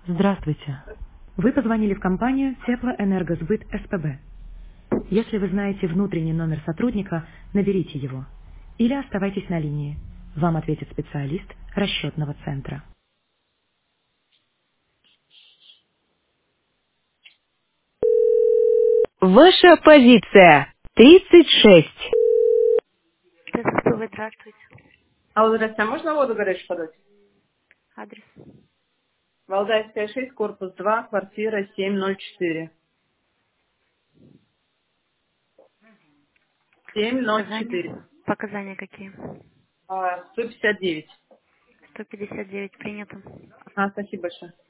Здравствуйте. Вы позвонили в компанию Теплоэнергосбыт СПБ. Если вы знаете внутренний номер сотрудника, наберите его. Или оставайтесь на линии. Вам ответит специалист расчетного центра. Ваша позиция 36. Здравствуйте. А вот, здравствуйте, а можно воду горячую подать? Адрес. Валдайская 6, корпус 2, квартира 704. 704. Показания какие? 159. 159 принято. Ага, спасибо большое.